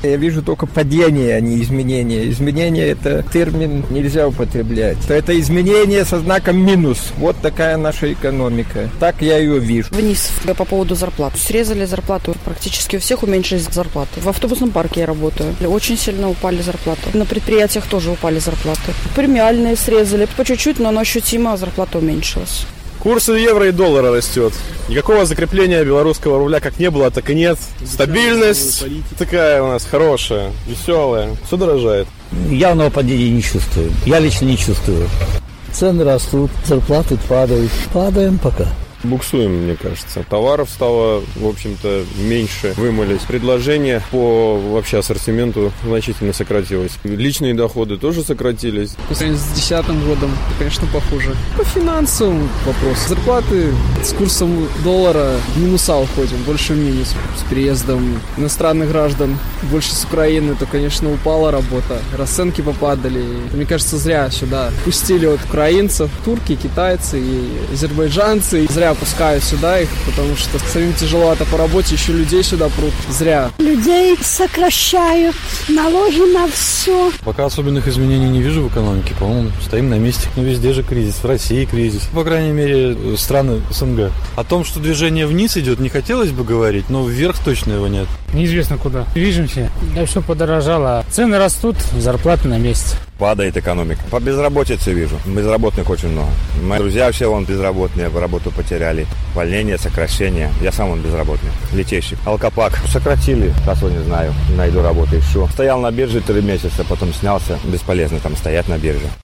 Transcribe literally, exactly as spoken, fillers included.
Я вижу только падение, а не изменение. Изменение – это термин нельзя употреблять. Это изменение со знаком минус. Вот такая наша экономика. Так я ее вижу. Вниз по поводу зарплат. Срезали зарплату. Практически у всех уменьшились зарплаты. В автобусном парке я работаю. Очень сильно упали зарплаты. На предприятиях тоже упали зарплаты. Премиальные срезали. По чуть-чуть, но ощутимо зарплата уменьшилась. Курс евро и доллара растет. Никакого закрепления белорусского рубля как не было, так и нет. Стабильность такая у нас хорошая, веселая. Все дорожает. Явного падения не чувствую. Я лично не чувствую. Цены растут, зарплаты падают. Падаем пока. Буксуем, мне кажется. Товаров стало, в общем-то, меньше. Вымылись. Предложение по вообще ассортименту значительно сократилось. Личные доходы тоже сократились. По сравнению с две тысячи десятым годом, конечно, похуже. По финансовым вопросам. Зарплаты с курсом доллара в минуса уходим, больше в минус. С переездом иностранных граждан, больше с Украины, то, конечно, упала работа. Расценки попадали. Мне кажется, зря сюда пустили вот украинцев, турки, китайцы и азербайджанцы. Зря пускают сюда их, потому что самим тяжеловато по работе, еще людей сюда прут. Зря. Людей сокращают, налоги на все. Пока особенных изменений не вижу в экономике. По-моему, стоим на месте. Ну, везде же кризис. В России кризис. По крайней мере, страны СНГ. О том, что движение вниз идет, не хотелось бы говорить, но вверх точно его нет. Неизвестно куда. Движемся. Да все подорожало. Цены растут, зарплаты на месте. Падает экономика. По безработице вижу. Безработных очень много. Мои друзья все вон безработные, работу потеряли. Увольнение, сокращение. Я сам он безработный. Летейщик. Алкопак. Сократили. Сейчас вот не знаю. Найду работу еще. Стоял на бирже три месяца, потом снялся. Бесполезно там стоять на бирже.